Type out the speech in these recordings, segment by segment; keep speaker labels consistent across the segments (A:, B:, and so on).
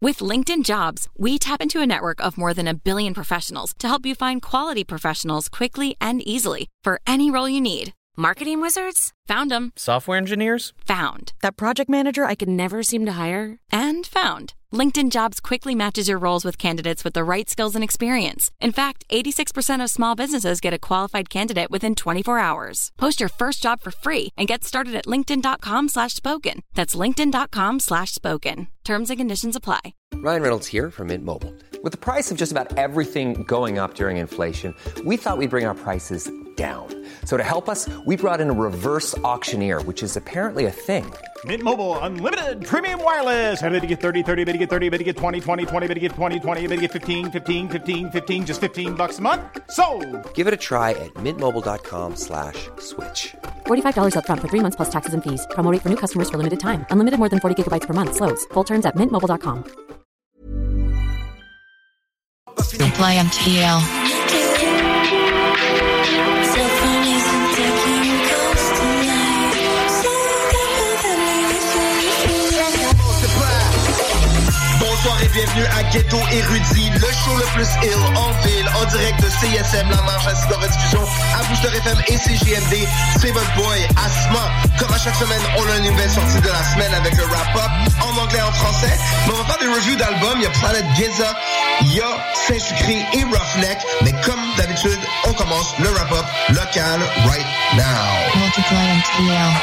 A: With LinkedIn Jobs, we tap into a network of more than 1 billion professionals to help you find quality professionals quickly and easily for any role you need. Marketing wizards? Found them.
B: Software engineers?
A: Found. That project manager I could never seem to hire? And found. LinkedIn Jobs quickly matches your roles with candidates with the right skills and experience. In fact, 86% of small businesses get a qualified candidate within 24 hours. Post your first job for free and get started at linkedin.com/spoken. That's linkedin.com/spoken. Terms and conditions apply.
C: Ryan Reynolds here from Mint Mobile. With the price of just about everything going up during inflation, we thought we'd bring our prices down. So to help us, we brought in a reverse auctioneer, which is apparently a thing.
D: Mint Mobile Unlimited Premium Wireless. How to get 30, 30, bit to get 30, bit to get 20, 20, 20, bit to get 20, 20, bit to get 15, 15, 15, 15, just $15 a month? Sold!
C: Give it a try at mintmobile.com/switch.
E: $45 up front for 3 months plus taxes and fees. Promo rate for new customers for limited time. Unlimited more than 40 gigabytes per month. Slows full terms at mintmobile.com.
F: Play MTL.
G: Bonsoir et bienvenue à Ghetto Érudit, le show le plus ill en ville, en direct de CSM La Marche à Cidre Diffusion, à Booster FM et CGMD. C'est votre boy Asma. Comme à chaque semaine, on a une nouvelle sortie de la semaine avec le wrap-up en anglais et en français. Mais on va faire des reviews d'albums. Il y a Planet Giza, il y a Saint-Sucré et Roughneck. Mais comme d'habitude, on commence le wrap-up local right now.
F: Multiply MTL.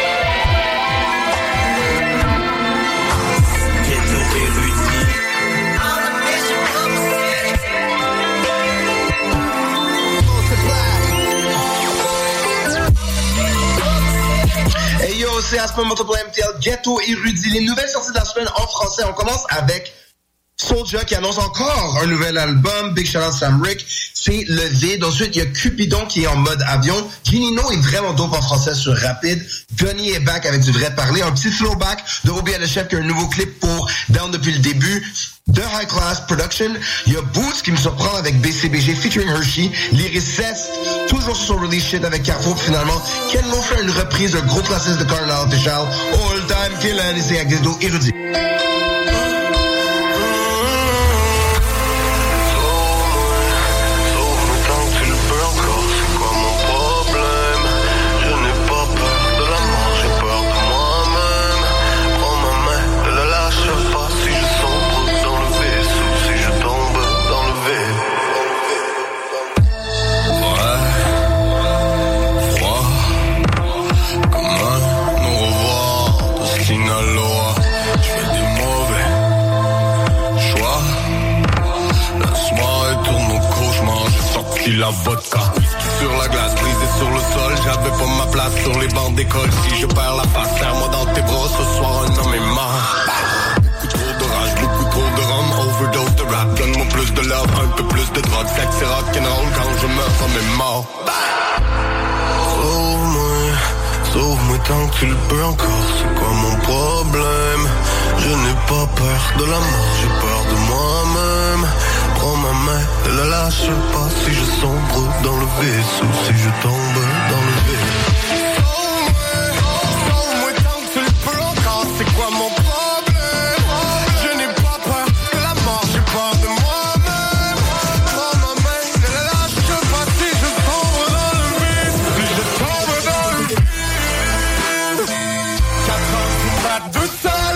G: Hey yo, c'est Aspen Multiple MTL, Ghetto Érudit. Les nouvelles sorties de la semaine en français. On commence avec Soulja qui annonce encore un nouvel album. Big shout out Sam Rick. C'est Le Vide. Ensuite, il y a Cupidon qui est en mode avion. Ginino est vraiment dope en français sur Rapide. Gunny est back avec du vrai parler. Un petit throwback de Obi le Chef qui a un nouveau clip pour Down depuis le début. The High Class Production. Il y a Boots qui me surprend avec BCBG featuring Hershey. Lyricist, toujours sur son release shit avec Carrefour. Puis finalement, Ken Lo fait une reprise d'un gros classique de Cardinal Official. All Time Killin' et c'est à Ghetto Érudit.
H: La vodka, sur la glace, brisée sur le sol. J'avais pas ma place sur les bancs d'école. Si je perds la face, serre-moi dans tes bras. Ce soir un homme est mort. Beaucoup trop de rage, beaucoup trop de rhum. Overdose de rap, donne-moi plus de love. Un peu plus de drogue, sexe et rock'n'roll. Quand je meurs, ça m'est mort. Sauve-moi tant que tu le peux encore. C'est quoi mon problème? Je n'ai pas peur de la mort, j'ai peur de moi-même. Prends ma main, ne la lâche pas. Si je sombre dans le vaisseau, si je tombe dans le vide. Sauve-moi tant que tu le peux encore. C'est quoi mon problème? Je n'ai pas peur de la mort, j'ai peur de moi-même. Prends ma main, ne la lâche pas. Si je sombre dans le vide, si je tombe dans le vide. 4 ans du mat de salle.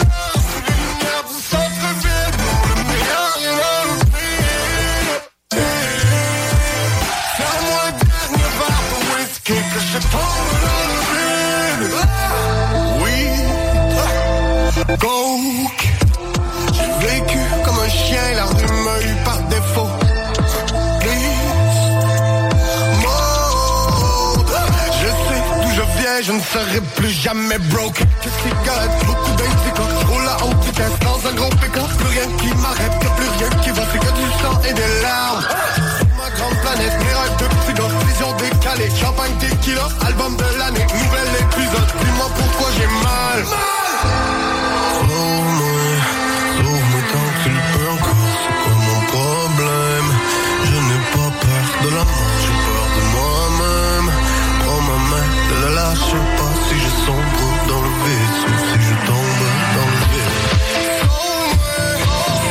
H: Coke. J'ai vécu comme un chien, la rue m'a eu par défaut. Please, mode. Je sais d'où je viens, je ne serai plus jamais broke. Qu'est-ce qui gagne, beaucoup d'indica. Je roule à haute vitesse dans un gros pick-up. Plus rien qui m'arrête, y'a plus rien qui va. C'est que du sang et des larmes. Sur ma grande planète, mes rêves de petit gars. Vision décalée, champagne tequila. Album de l'année, nouvel épisode. Dis-moi pourquoi j'ai mal. Sauve-moi tant que tu le peux encore. C'est quoi mon problème? Je n'ai pas peur de la mort, j'ai peur de moi-même. Prends ma main, ne la lâche pas. Si je sombre dans le vaisseau, si je tombe dans le vide.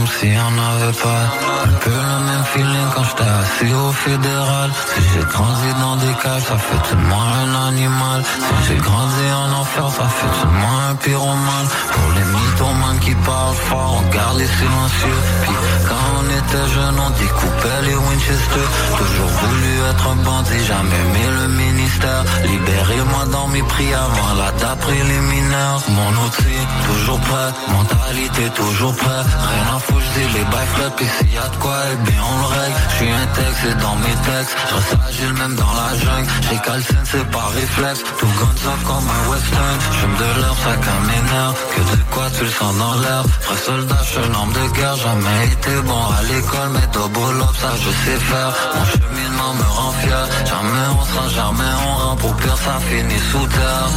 B: s'il y en avait pas. Un peu le même feeling quand j'étais assis au fédéral. Si j'ai grandi dans des cages, ça fait de moi un animal. Si j'ai grandi en enfer, ça fait de moi un pyromane. Pour les mythomanes qui parlent fort, on garde les silencieux. Puis quand on était jeune, on découpait les Winchester. Toujours voulu être un bandit, jamais aimé le ministère. Libérez-moi dans mes prix avant la date préliminaire. Mon outil, toujours prêt, mentalité toujours prêt. Rien à foutre, j'dis les bails frais. Pis s'il y a de quoi, eh bien on le règle. J'suis un texte et dans mes textes j'reste agile même dans la jungle. J'ai calcine, c'est par réflexe. Tout guns up comme un western. J'fume de l'herbe, ça calme mes nerfs. Que de quoi tu le sens dans l'air. Vrai soldat, j'suis un homme de guerre. Jamais été bon à l'école, mais double up, ça je sais faire. Mon cheminement me rend fier. Jamais on sera, jamais on rentre. Au pire, ça finit sous terre.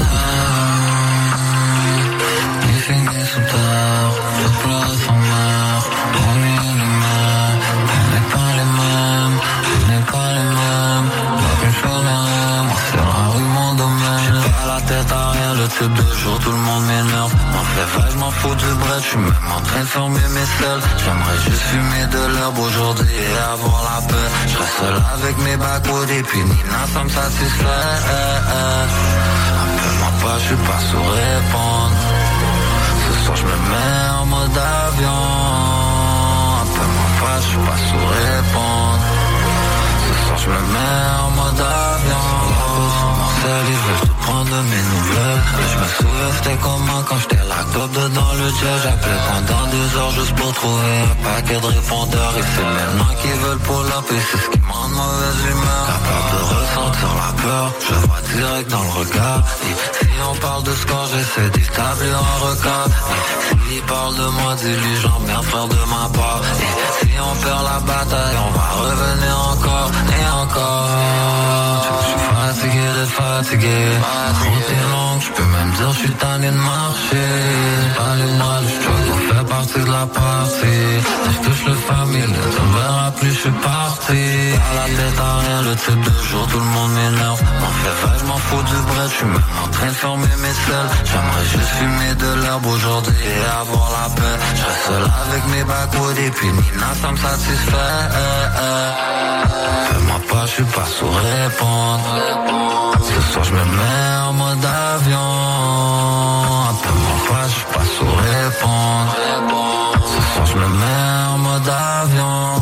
B: Il finit sous terre. Je pleure sans mère. On est les mêmes. On n'est pas les mêmes. On n'est pas les mêmes. La plus chose à rien. Moi, c'est la rue, mon domaine. J'ai pas la tête à rien. Le type de jour, tout le monde m'énerve. M'en fais vague, j'm'en fous du bread. J'suis même en train de fermer mes selles. J'aimerais juste fumer de l'herbe aujourd'hui et avoir la paix. J'reste seul avec mes backwoods et puis Nina, ça me satisfait. Appelle-moi pas, j'suis pas sous répondre. Ce soir j'me mets en mode avion. Appelle-moi pas, j'suis pas sous répondre. Ce soir j'me mets en mode avion. Marcel, il veut tout prendre de mes nouvelles. Et j'me souviens c'était comment quand j'étais la top dedans le jet. J'appelais pendant 2 heures juste pour trouver un paquet de répondeurs. Et c'est maintenant qu'ils veulent pull up et c'est ce qui me rend de mauvaise humeur. Capable de ressentir la peur, je vois direct dans le regard. Et si on parle de score, j'essaie d'établir un record. Et s'il parle de moi, dis-lui j'emmerde frère de ma part. Et si on perd la bataille, on va revenir encore et encore. J'suis fatigué d'être fatigué. Route est longue, j'peux même dire j'suis tanné de marcher. Allez-moi, le struggle fait partie de la partie. Si j'touche le familier, tu me verras plus, j'suis parti. À la tête à rien, le type de jour, tout le monde m'énerve. M'en fais vague, j'm'en fous du bread, j'suis même en train de fermer mes selles. J'aimerais juste fumer de l'herbe aujourd'hui et avoir la paix. J'reste seul avec mes backwoods et puis Nina, ça me satisfait. Fais-moi pas, j'suis pas sous répondre. Ce soir j'me mets en mode avion. Appelle-moi pas, j'suis pas sous répondre. Ce soir j'me mets en mode avion.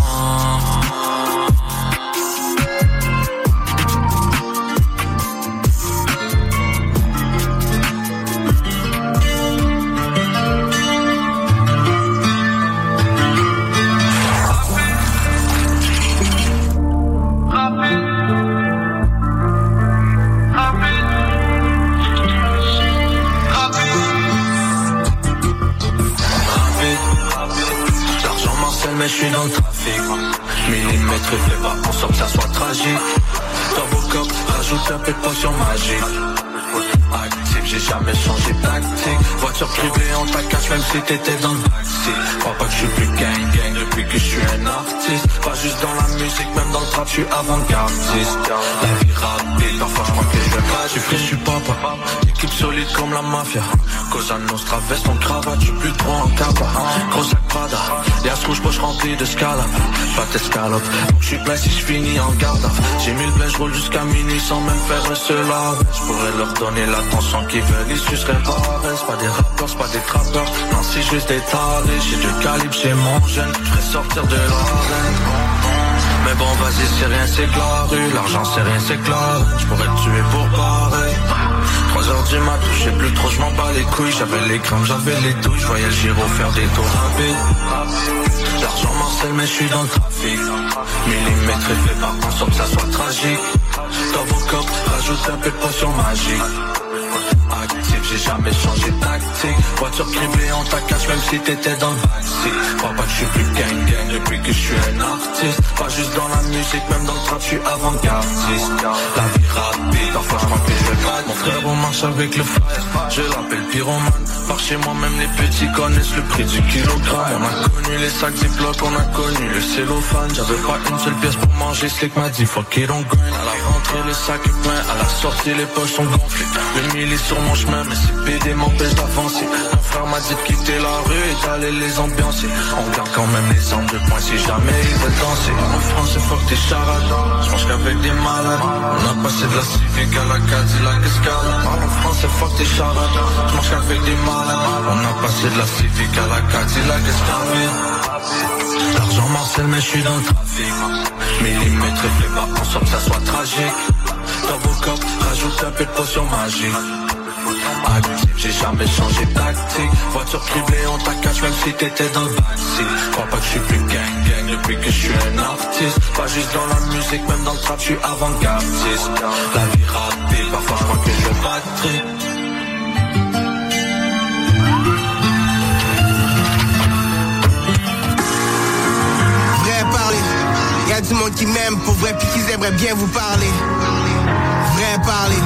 B: Mais je suis dans le trafic. Millimètre fait pas pour ça que ça soit tragique. Robocop, rajoute un peu de potion magique. Actif, j'ai jamais changé de tactique. Voiture privée, on t'accache même si t'étais dans le backseat. Crois pas que je suis plus gang depuis que je suis un artiste. Pas juste dans la musique, même dans le trap, je suis avant-gardiste. La vie rapide, parfois je crois que je vais pas. Je suis frais, je suis papa. Équipe solide comme la mafia. Cosa Nostra, veste en cravate, je suis plus trop en capa. Gros sac Prada, y'a ce rouge poche rempli de scalop. Pas d'escalope, donc je suis plein si je finis en garde. J'ai mis le plein, je roule jusqu'à minuit sans même faire un seul arrêt. Je pourrais leur donner l'attention qu'ils veulent, ils suceraient pas. C'est pas des rappeurs, c'est pas des trappeurs. Non, c'est juste des tarés. J'ai du calibre chez mon jeune, je ferais sortir de l'arène. Mais bon, vas-y, c'est rien, c'est que la rue. L'argent, c'est rien, c'est que la reine. Je pourrais te tuer pour pareil. 3h du mat, je sais plus trop, je m'en bats les couilles. J'avais les grammes, j'avais les douilles. Je voyais le gyro faire des tours rapides. L'argent Marcel, mais je suis dans le trafic. Millimètre fait par contre, sans que ça soit tragique. Dans vos cop, rajoute un peu de potion magique. Actif, j'ai jamais changé de tactique. Voiture privée, on t'accache même si t'étais dans le backseat. Crois pas que je suis plus gang depuis que je suis un artiste. Pas juste dans la musique, même dans le trap, je suis avant-gardiste. La vie rapide, parfois je crois que je vais pas. Mon frère, on marche avec le frère. Je l'appelle pyromane. Par chez moi, même les petits connaissent le prix du kilogramme. On a connu les sacs Ziploc, on a connu le cellophane. J'avais pas une seule pièce pour manger, Slick m'a dit fuck it on grind. À la rentrée, le sac est plein. À la sortie, les poches sont gonflées. Le mille est sur mon chemin, mais CPD m'empêche d'avancer. Mon frère m'a dit de quitter la rue et d'aller les ambiancer. On garde quand même les armes de poing si jamais ils veulent danser. En France c'est fuck des charades, j'mange qu'avec des malades. On a passé de la Civic à la Cadillac Escalade. En France c'est fuck des charades, j'mange qu'avec des malades. On a passé de la Civic à la Cadillac Escalade. L'argent Marcel mais je suis dans le trafic. Millimètre et fais pas en sorte que ça soit tragique. Double cup, rajoute un peu de potion magique. Actif, j'ai jamais changé de tactique. Voiture privée, on t'accache même si t'étais dans le backseat. Crois pas que je suis plus gang depuis que je suis un artiste. Pas juste dans la musique, même dans le trap, je suis avant-gardiste. La vie rapide, parfois je crois que je battrai.
I: Y'a du monde qui m'aime pour vrai pis qu'ils aimeraient bien vous parler. Vrai parler.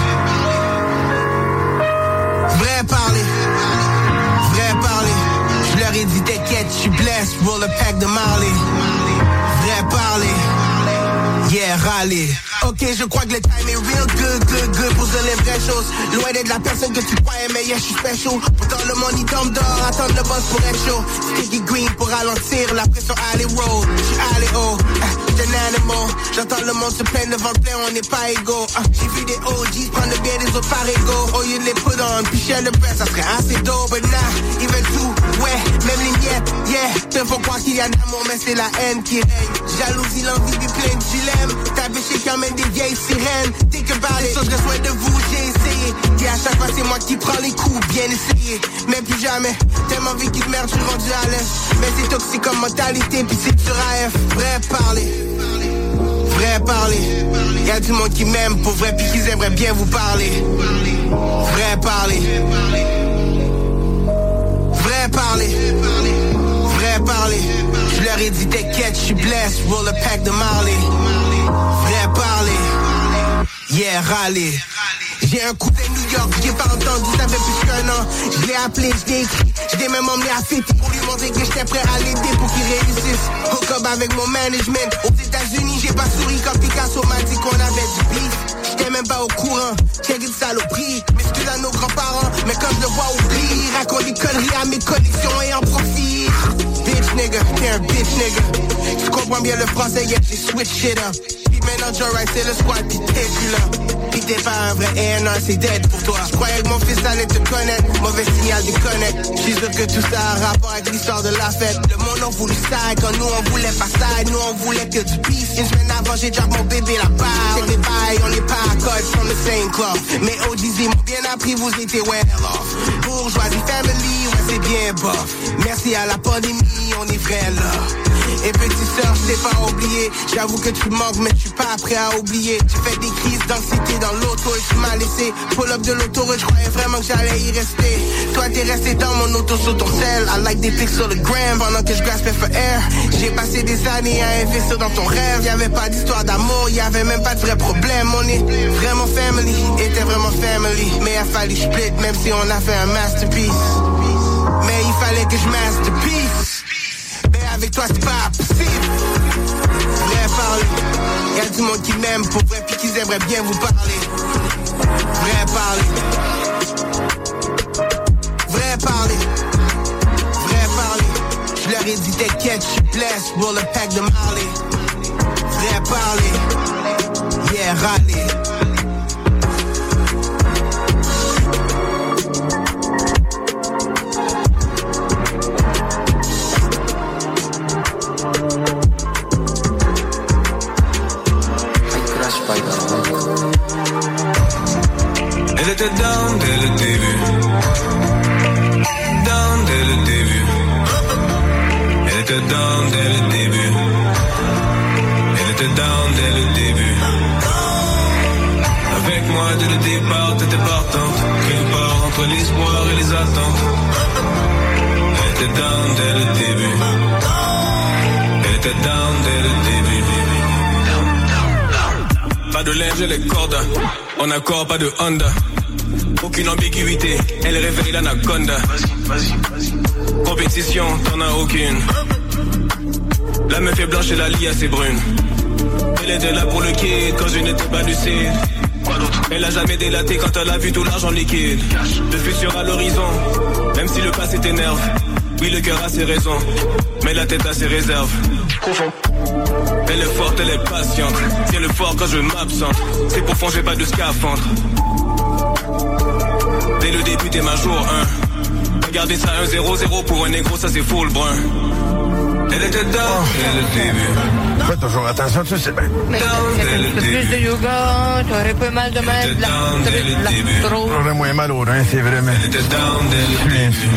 I: Vrai parler. Vrai parler. Je leur ai dit t'inquiète, je suis blessed, roll a pack de Marley. Vrai parler. Yeah, râler. Ok, je crois que le time est real good pour dire les vraies choses. Loin d'être la personne que tu croyais, mais yeah, je suis special. Pourtant le monde il tombe dehors, attendre le boss pour être chaud. Sticky green pour ralentir la pression alley road. J'suis allé haut, j'suis un animal. J'entends le monde se plaindre devant le plein, on n'est pas égaux. J'ai vu des OGs prendre bien des autres par ego. Au lieu de les put on, puis share le press, ça serait assez dope. But nah, ils veulent tout, ouais, même les miettes, yeah. Te faut croire qu'il y a d'amour, mais c'est la haine qui règne. Jalousie, l'envie, puis plein de dilemmes. Ta biche qui emmène des vieilles sirènes. Think about it, je soin de vous, j'ai essayé. Et à chaque fois c'est moi qui prends les coups, bien essayé. Mais plus jamais, tellement vécu de merde, je suis rendu à l'aise. Mais c'est toxique comme mentalité, puis c'est dur à F. Vrai parler. Vrai parler. Y'a du monde qui m'aime pour vrai, puis qu'ils aimeraient bien vous parler. Vrai parler. Vrai parler. Vrai parler. Je leur ai dit t'inquiète, je suis blessed, roll a pack de Marley. Vrai parler. Yeah, râler. J'ai un cousin de New York, j'ai pas entendu, ça fait plus qu'un an. Je l'ai appelé, je l'ai écrit, je l'ai même emmené à fêter pour lui montrer que j'étais prêt à l'aider pour qu'il réussisse. Hook up avec mon management. Aux États-Unis, j'ai pas souri quand Picasso m'a dit qu'on avait du beef. J'étais même pas au courant, check une saloperie. M'excuse à nos grands-parents, mais quand je le vois oublie, raconte des conneries à mes collections et en profite. Bitch nigga, t'es un bitch nigga. Tu comprends bien le français, yeah, j'ai switch shit up. Pis maintenant Joe Rice c'est le squad, pis t'es plus là. Pis t'es pas un vrai A&R, c'est dead pour toi. J'croyais que mon fils allait te connaître, mauvais signal déconnecte. J'suis sûr que tout ça a rapport avec l'histoire de la fête. Le monde on voulu side, quand nous on voulait pas side, nous on voulait que du peace. Une semaine avant j'ai drop mon bébé la part. Check les bails, on est pas à code from the same club. Mais OGZ m'ont bien appris, vous étiez well off. Bourgeoisie family, ouais c'est bien bof. Merci à la pandémie, on est vrai là. Et petit sœur, je t'ai pas oublié. J'avoue que tu manques, mais je suis pas prêt à oublier. Tu fais des crises d'anxiété dans l'auto et tu m'as laissé. Pull up de l'autoroute, je croyais vraiment que j'allais y rester. Toi t'es resté dans mon auto sur ton sel. I like des pics sur le gram pendant que je graspais for air. J'ai passé des années à investir dans ton rêve. Y'avait pas d'histoire d'amour, y'avait même pas de vrai problème. On est vraiment family, était vraiment family. Mais il a fallu split, même si on a fait un masterpiece. Mais il fallait que je masterpiece. Avec toi c'est pas possible. Vrai parler. Y'a du monde qui m'aime pour vrai pis qu'ils aimeraient bien vous parler. Vrai parler. Vrai parler. Vrai parler. Je leur ai dit t'inquiète, je suis blessed, roll a pack de Marley. Vrai parler. Yeah, râler.
B: Elle était down dès le début. Down dès le début. Elle était down dès le début. Elle était down dès le début. Avec moi dès le départ, t'étais partante. Quelque part entre l'espoir et les attentes. Elle était down dès le début. Elle était down dès le début. Pas de linge et les cordes. En accord, pas de Honda. Aucune ambiguïté, elle réveille l'anaconda. Vas-y. Compétition, t'en as aucune. La meuf est blanche et la lie assez brune. Elle était là pour le kid quand je n'étais pas lucide.
J: Elle a jamais délaté quand elle a vu tout l'argent liquide. Le futur à l'horizon, même si le passé t'énerve. Oui, le cœur a ses raisons, mais la tête a ses réserves. Confond. Elle est forte, elle est patiente. Tiens le fort quand je m'absente. C'est profond, j'ai pas de scaphandre. Dès le début, t'es ma jour 1. Regardez ça 1-0-0 pour un négro, ça c'est full brun. Elle était down dès le début.
H: Fais toujours attention, tu sais bien.
K: Mais fais un peu plus de yoga, t'aurais pas mal de mal de la trop.
H: J'aurais moins mal au rein, c'est vrai, mais...
J: Elle était down dès le début.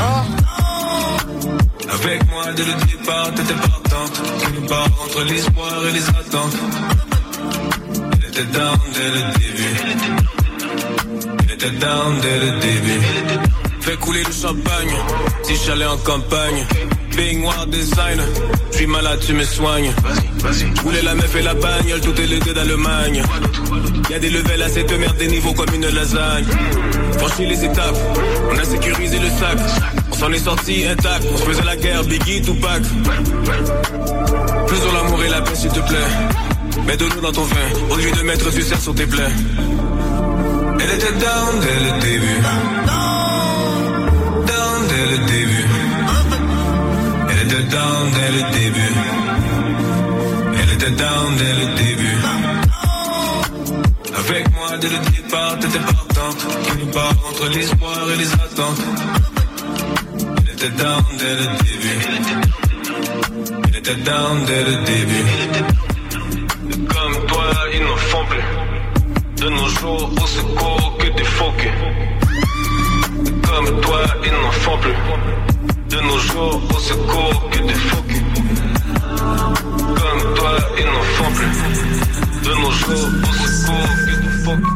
J: Avec moi dès le départ, t'étais partante. Quelque part entre l'espoir et les attentes. Elle était down dès le début. Elle était down dès le début. Fais couler le champagne, si j'allais en campagne. Baignoire design, j'suis malade, tu me soignes. Vas-y. Rouler la meuf et la bagnole, tout est l'été d'Allemagne. Y'a des levels à cette merde, des niveaux comme une lasagne. Franchis les étapes, on a sécurisé le sac. On s'en est sorti intact, on se faisait la guerre, Biggie, Tupac. Faisons l'amour et la paix s'il te plaît. Mets de l'eau dans ton vin, au lieu de mettre du sel sur tes plaies. Elle était down dès le début. Down dès le début. Elle était down dès le début. Elle était down dès le début. Avec moi dès le départ, t'étais partante. Quelque part entre l'espoir et les attentes. Elle était down dès le début. Elle était down dès le début. Comme toi, ils n'en font plus. De nos jours, au secours que des faux culs. Comme toi, ils n'en font plus. De nos jours, au secours que des faux culs. Comme toi, ils n'en font plus. De nos jours, au secours que des faux culs.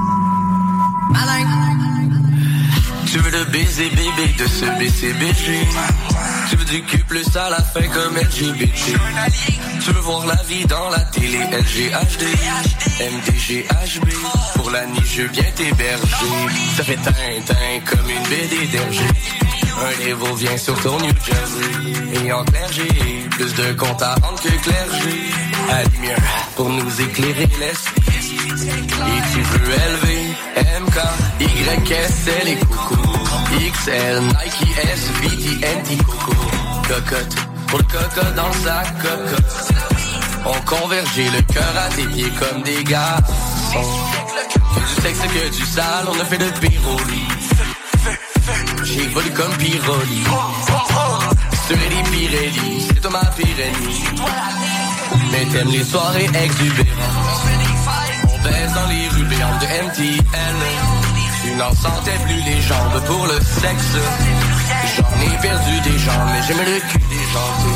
J: Tu veux le baiser bébé de ce BCBG. Tu veux du cul plus à la fin comme LGBT. Tu veux voir la vie dans la télé LGHD MDGHB. Pour la nuit je viens t'héberger. Ça fait tintin comme une BD d'Hergé. Un niveau vient sur ton New Jersey. Et en clergé, plus de comptes à rendre que clergé. À lumière pour nous éclairer l'esprit. Et tu veux élever MK, YSL et Coco XL, Nike, S, VTNT, Coco Cocotte, pour le cocotte dans le sac, cocotte. On convergeait le cœur à tes pieds comme des garçons. Que du sexe, que du sale, on a fait de pyroli. J'évolue comme Piroli. Sur les Pirelli, c'est toi ma Pyrénie. Mais t'aimes les soirées exubérantes. On baisse dans les rues béantes de MTL. Tu n'en sentais plus les jambes pour le sexe. J'en ai perdu des jambes, mais j'aime le cul des jantés.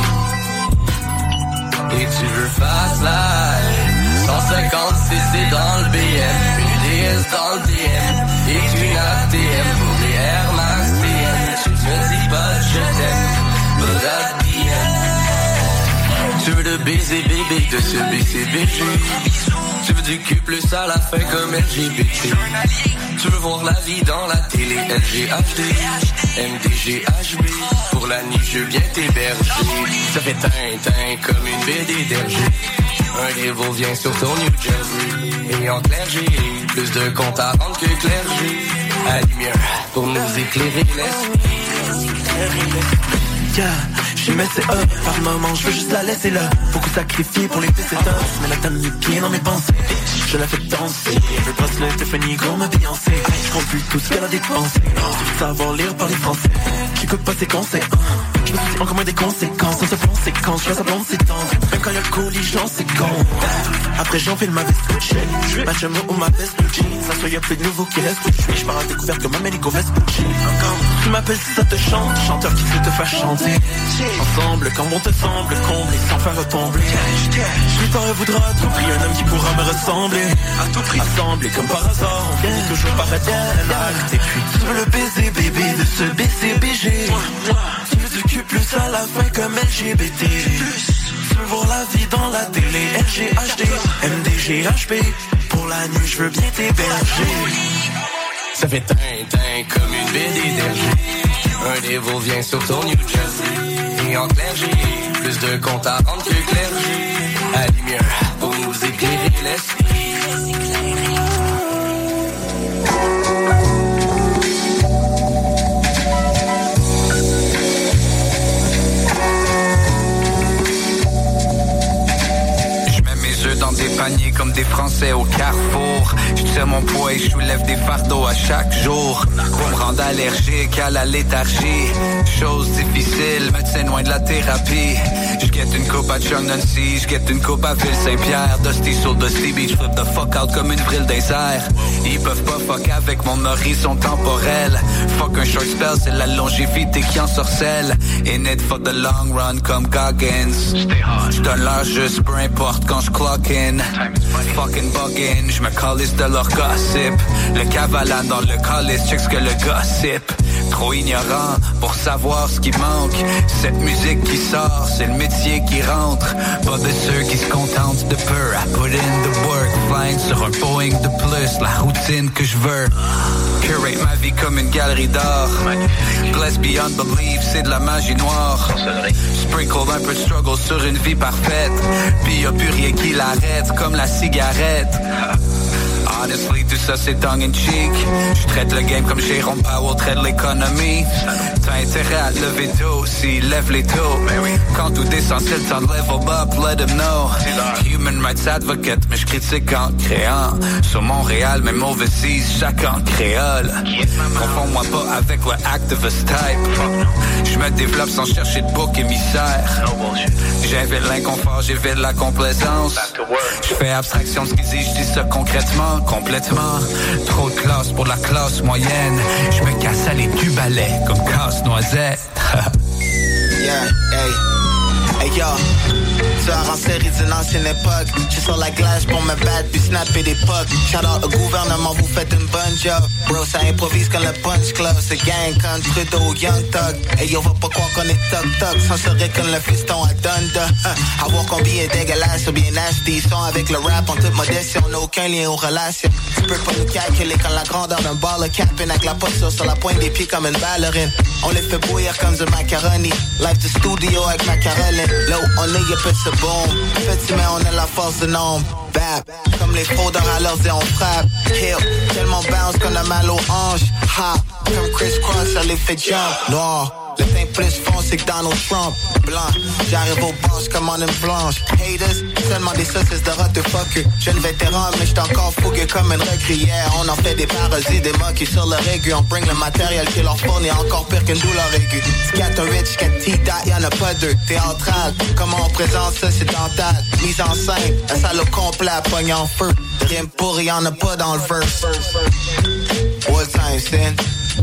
J: Et tu veux fast life 150 cc dans le BM. Une DS dans le DM. Et une ATM pour les Air Max TM. Tu me dis pas je t'aime, but at the end. Tu veux le baiser bébé de ce BCBG. Tu veux du cul plus à la fin comme LGBT. Tu veux voir la vie dans la télé LGHD MDGHB. Pour la nuit je viens t'héberger. Ça fait tintin comme une BD d'Hergé. Un niveau vient sur ton New Jersey. Et en clergé, plus de comptes à rendre que clergé. À lumière pour nous éclairer l'esprit.
L: Yeah, j'y mets c'est up, par moment je veux juste la laisser là. Beaucoup sacrifié pour les c'est top. Mais là t'as mis pied dans mes pensées. Je la fais danser, le bracelet Tiffany comme ma Beyoncé. Je compte plus tout ce qu'elle a dépensé. Je veux savoir lire par les français. J'écoute pas ses conseils. Je me soucie encore moins des conséquences. Dans ce plan séquence, je fais sa blonde s'étendre. Même quand y'a le colis, j'en sais con. Après j'enfile ma veste Gucci. Ma chum ou ma veste jeans. Ça soit y'a plus de nouveau qui reste. Je pars à découverte comme un mélico veste Gucci. Tu m'appelles si ça te chante. Chanteur qui sait te faire chanter. Ensemble, quand bon te semble, comblé sans faire retomber. Je lui t'aurais voudra à tout prix un homme qui pourra me ressembler. À tout prix, assemblé comme par hasard. On finit toujours par être acte. Et puis tu veux le baiser bébé de ce BCBG. Tu veux du cul plus à la fin comme LGBT. Tu veux voir la vie dans la télé LGHD MDGHB. Pour la nuit je veux bien t'héberger.
J: Ça fait tintin comme une BD d'Hergé. Un niveau vient sur ton New Jersey. Et en clergé, plus de comptes à rendre que clergé. À lumière pour nous éclairer l'esprit.
M: des Français au carrefour. J'tiens mon poids et j'soulève des fardeaux à chaque jour. Pour me rendre allergique à la léthargie. Chose difficile, médecin loin de la thérapie. J'guette une coupe à Chung-Nancy, j'guette une coupe à Ville-Saint-Pierre. Dusty sur Dusty Beach, flip the fuck out comme une vrille des airs. Ils peuvent pas fuck avec mon horizon temporel. Fuck un short spell, c'est la longévité qui en sorcelle. In it for the long run comme Goggins. J'donne l'heure juste peu importe quand j'clock in. Fucking buggin', j'me calisse de leur gossip. Le cavalan dans le calice, check ce que le gossip. Trop ignorant pour savoir ce qui manque. Cette musique qui sort, c'est le métier qui rentre. Pas de ceux qui se contentent de peu. I put in the work, flying sur un Boeing de plus. La routine que je veux. Curate ma vie comme une galerie d'art. Bless beyond belief, c'est de la magie noire. Sprinkle un peu de struggle sur une vie parfaite. Puis y'a plus rien qui l'arrête, comme la cigarette. Honestly, tout ça c'est tongue in cheek. Je traite le game comme Jérôme Powell traite l'économie. T'as intérêt à lever tôt, s'il lève les taux. Quand tout descend, c'est le temps de level up, let him know. Human rights advocate, mais je critique en créant. Sur Montréal, même overseas, chacun créole. Confonds-moi pas avec le activist type. Je me développe sans chercher de bouc émissaire. J'invite l'inconfort, j'évite la complaisance. Je fais abstraction de ce qu'ils disent, je dis ça concrètement. Complètement, trop de classe pour la classe moyenne. Je me casse à les du balai comme casse-noisette.
I: Yeah, hey. Hey yo, tueur en série d'une ancienne époque. J'suis sur la glace pour me battre puis snapper des pucks. Shout out au gouvernement, vous faites une bonne job. Bro, ça improvise comme le punch club. C'est gang comme Trudeau, Young Thug. Hey yo, va pas croire qu'on est toc-toc. Sans serait comme le fiston à Donda. Avoir combien est dégueulasse ou bien nasty. Ils sont avec le rap en toute modestie. On n'a aucun lien aux relations. Tu peux pas nous calculer quand la grandeur d'un ball le capin avec la posture sur la pointe des pieds comme une ballerine. On les fait bouillir comme du macaroni. Live de studio avec ma Caroline. Là où on est, y'a pas de ce boom. Petit mais on a la force de nombre. Bap, comme les fraudeurs à l'heure et on frappe. Hill, tellement bounce qu'on a mal aux hanches. Ha, comme Chris Cross, ça les fait jump. Noir, le teint plus foncé que Donald Trump. Blanc, j'arrive au boss comme en une blanche. Haters, seulement des saucisses de rot de fuck. Jeune vétéran, mais j'suis encore fougueux comme une recrière. On en fait des parodies, des moquis sur le aigu. On bring le matériel qui leur fournit encore pire qu'une douleur aiguë. Scat rich, scat T-dot, y'en a pas deux. Théâtral, comment on présente ça, c'est dental. Mise en scène, un salaud complet à pogne en feu. Rime pour y'en a pas dans le verse. What time, sin?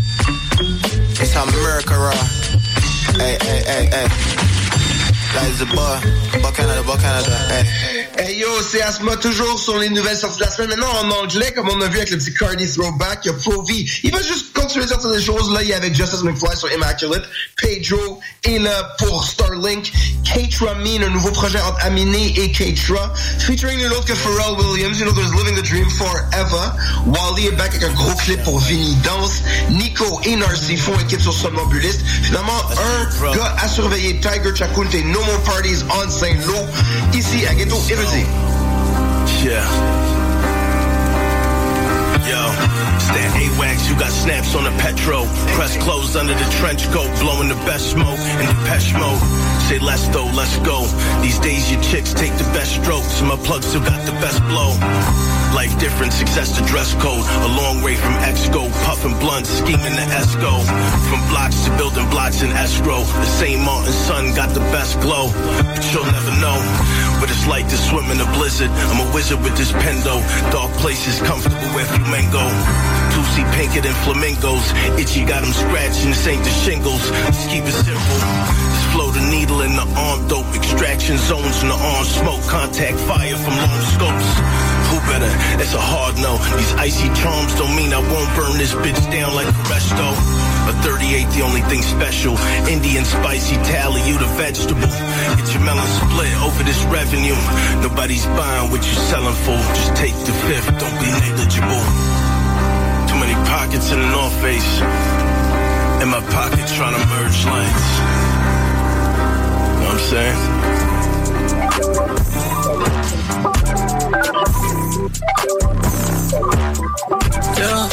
I: It's America, hey, hey, hey, hey. Là, c'est bas Canada, hey.
G: Hey yo, c'est Asma, toujours sur les nouvelles sorties de la semaine. Maintenant en anglais, comme on a vu avec le petit Cardi Throwback, il y a Provi. Il va juste continuer à sortir des choses. Là, il y a avec Justice McFly sur Immaculate. Pedro est là pour Starlink. Keitra Mean, un nouveau projet entre Aminé et Keitra. Featuring nul autre que Pharrell Williams. You know, there's Living the Dream Forever. Wally est back avec un gros clip pour Vinny Danse. Nico et Narcy font équipe sur Somnambuliste. Finalement, un gars à surveiller, Tiger Chakunte, No More Parties on Saint-Lô. Ici, à Ghetto Érudit.
N: Yeah. Yo, it's that AWACS, you got snaps on the Petro. Press closed under the trench coat, blowing the best smoke in Depeche Mode. Say let's go. These days your chicks take the best strokes. My plug still got the best blow. Life different, success the dress code. A long way from Exco, puffing blunts, scheming the Esco. From blocks to building blocks in escrow. The same Martin sun got the best glow. But you'll never know what it's like to swim in a blizzard. I'm a wizard with this pendo. Dark places, comfortable where flamingo. 2C pinker than flamingos. Itchy got them scratching, this ain't the shingles. Just keep it simple. Just flow the needle in the arm dope. Extraction zones in the arm smoke. Contact fire from long scopes. Who better? It's a hard no. These icy charms don't mean I won't burn this bitch down like a resto. A 38, the only thing special. Indian spicy tally, you the vegetable. Get your melon split over this revenue. Nobody's buying what you're selling for. Just take the fifth, don't be negligible. Too many pockets in the North Face. In my pocket trying to merge lanes. Know what I'm saying?
I: Yeah.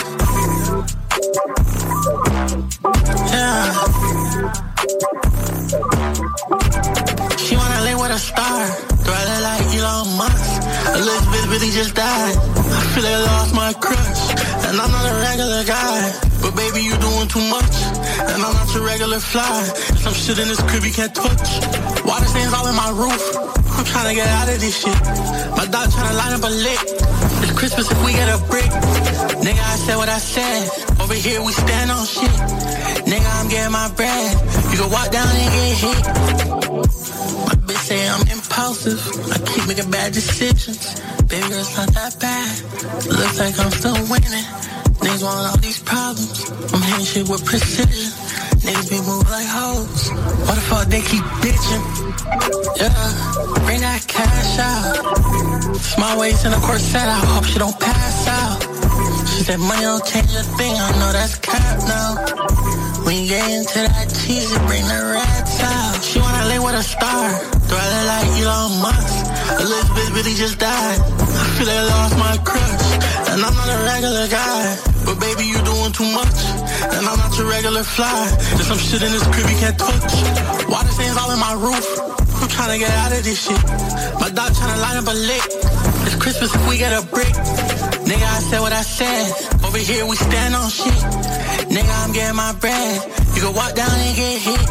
I: She wanna lay with a star, throw it like Elon Musk. A little bitch really just died. I feel like I lost my crush, and I'm not a regular guy. But baby, you doing too much, and I'm not your regular fly. There's some shit in this crib you can't touch. Water stains all in my roof. I'm trying to get out of this shit. My dog trying to line up a lick. It's Christmas if we get a brick. Nigga, I said what I said. Over here we stand on shit. Nigga, I'm getting my bread. You can walk down and get hit. My bitch say I'm impulsive. I keep making bad decisions. Baby girl, it's not that bad. Looks like I'm still winning. Niggas want all these problems. I'm hitting shit with precision. Niggas be moving like hoes. Why the fuck they keep bitching? Yeah, bring that cash out. Small waist in a corset, I hope she don't pass out. She said money don't change a thing, I know that's cap now. When you get into that cheese, you bring the rats out. She wanna lay with a star, do I look like Elon Musk? Elizabeth really just died. I feel like I lost my crush, and I'm not a regular guy. But baby, you doing too much, and I'm not your regular fly. There's some shit in this crib you can't touch. Water stains all in my roof. I'm trying to get out of this shit. My dog trying to line up a lick. It's Christmas if we get a brick. Nigga, I said what I said. Over here we stand on shit. Nigga, I'm getting my bread. You can walk down and get hit.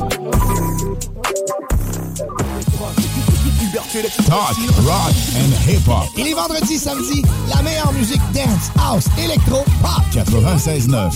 O: Talk, rock and hip-hop. Et les vendredis, samedis, la meilleure musique dance, house, électro, pop. 96.9.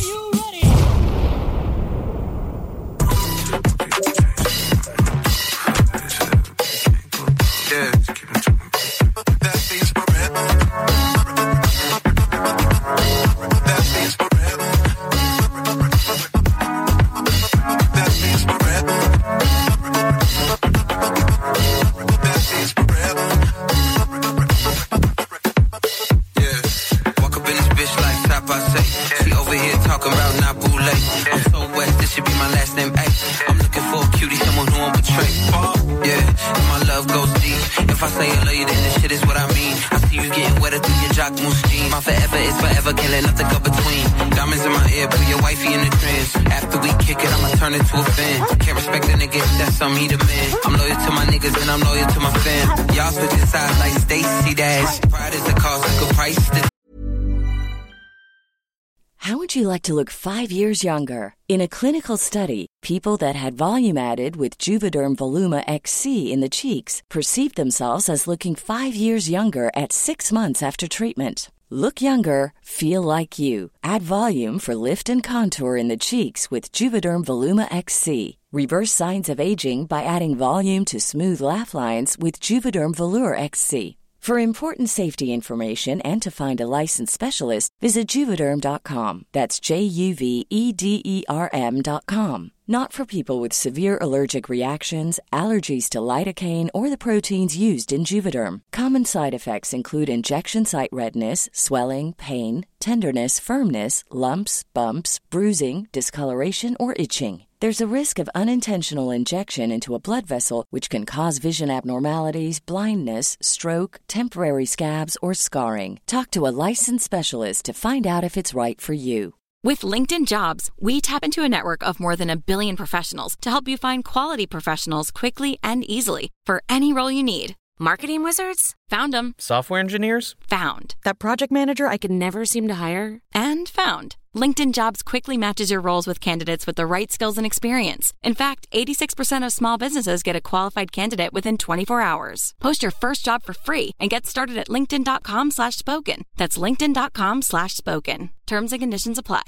P: How would you like to look 5 years younger? In a clinical study, people that had volume added with Juvederm Voluma XC in the cheeks perceived themselves as looking 5 years younger at 6 months after treatment. Look younger, feel like you. Add volume for lift and contour in the cheeks with Juvederm Voluma XC. Reverse signs of aging by adding volume to smooth laugh lines with Juvederm Volure XC. For important safety information and to find a licensed specialist, visit Juvederm.com. That's JUVEDERM.com. Not for people with severe allergic reactions, allergies to lidocaine, or the proteins used in Juvederm. Common side effects include injection site redness, swelling, pain, tenderness, firmness, lumps, bumps, bruising, discoloration, or itching. There's a risk of unintentional injection into a blood vessel, which can cause vision abnormalities, blindness, stroke, temporary scabs, or scarring. Talk to a licensed specialist to find out if it's right for you.
A: With LinkedIn Jobs, we tap into a network of more than 1 billion professionals to help you find quality professionals quickly and easily for any role you need. Marketing wizards? Found them.
Q: Software engineers?
A: Found. That project manager I could never seem to hire? And found. LinkedIn Jobs quickly matches your roles with candidates with the right skills and experience. In fact, 86% of small businesses get a qualified candidate within 24 hours. Post your first job for free and get started at linkedin.com/spoken. That's linkedin.com/spoken. Terms and conditions apply.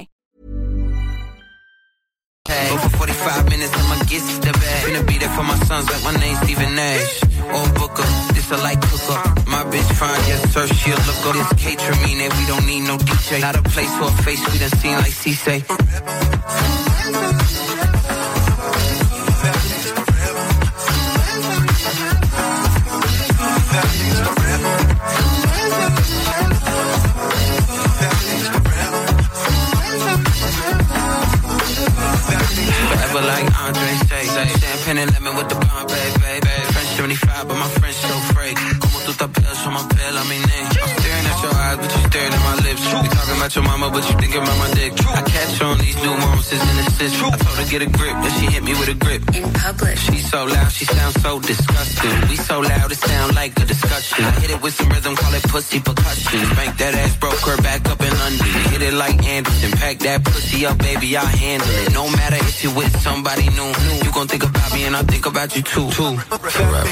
M: Hey, over 45 minutes, I'ma get the bag. Finna be there for my sons, like my name's Stephen Nash. Or Booker, this a light cooker. My bitch fine, yes sir, she'll look up. This catering mean that we don't need no DJ. Not a place for a face we done seen like C-Say. Forever like Andre say. Champagne and lemon with the bomb, baby. French 75, but my French so fake. Como tú tapeas on my pill, I mean, I'm staring at your eyes, but you staring at my lips. We talking about your mama, but you thinking about my dick. I catch on these nuances and it's
Q: justice. I told her get a grip, then she hit me with a grip. In public. She's so loud, she sounds so disgusting. We so loud, it sound like a discussion. I hit it with some rhythm, call it pussy percussion. Spank that ass, broke her back up in London. Hit it like Anderson, pack that pussy up, baby, I'll handle it. No matter if you're with somebody new, you gon' think about me and I'll think about you too. Forever.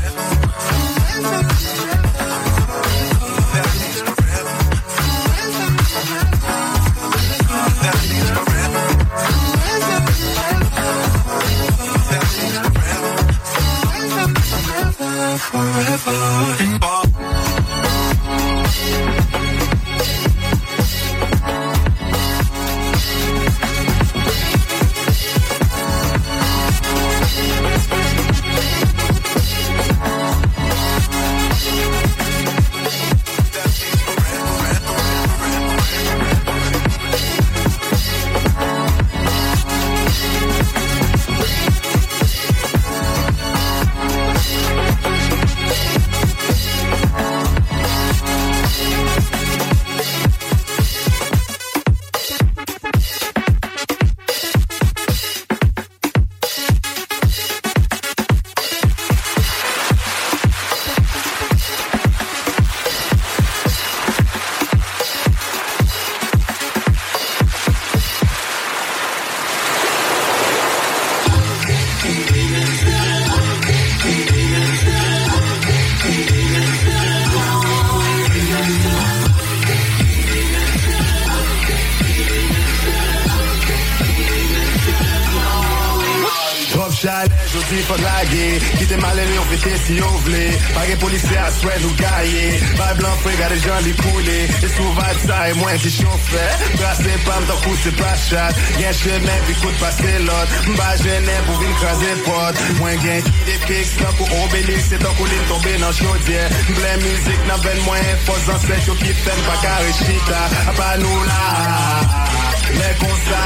H: Si on voulait, pas de policiers à souhait nous gailler. Pas blanc, frère, gars, les gens les couler. Et souvent, ça et moins qui chauffait. Brassé, pas m't'en coup, c'est pas chat. Gain chemin, puis coup de passer l'autre. M'bas gêné pour venir craser pote. Moins gain qui des pics, là pour obélir. C'est en couline tombé dans chaudière. Plein musique, n'a ben moins. Faux ancêtres qui t'aiment pas carré chita. Pas nous là, mais comme ça.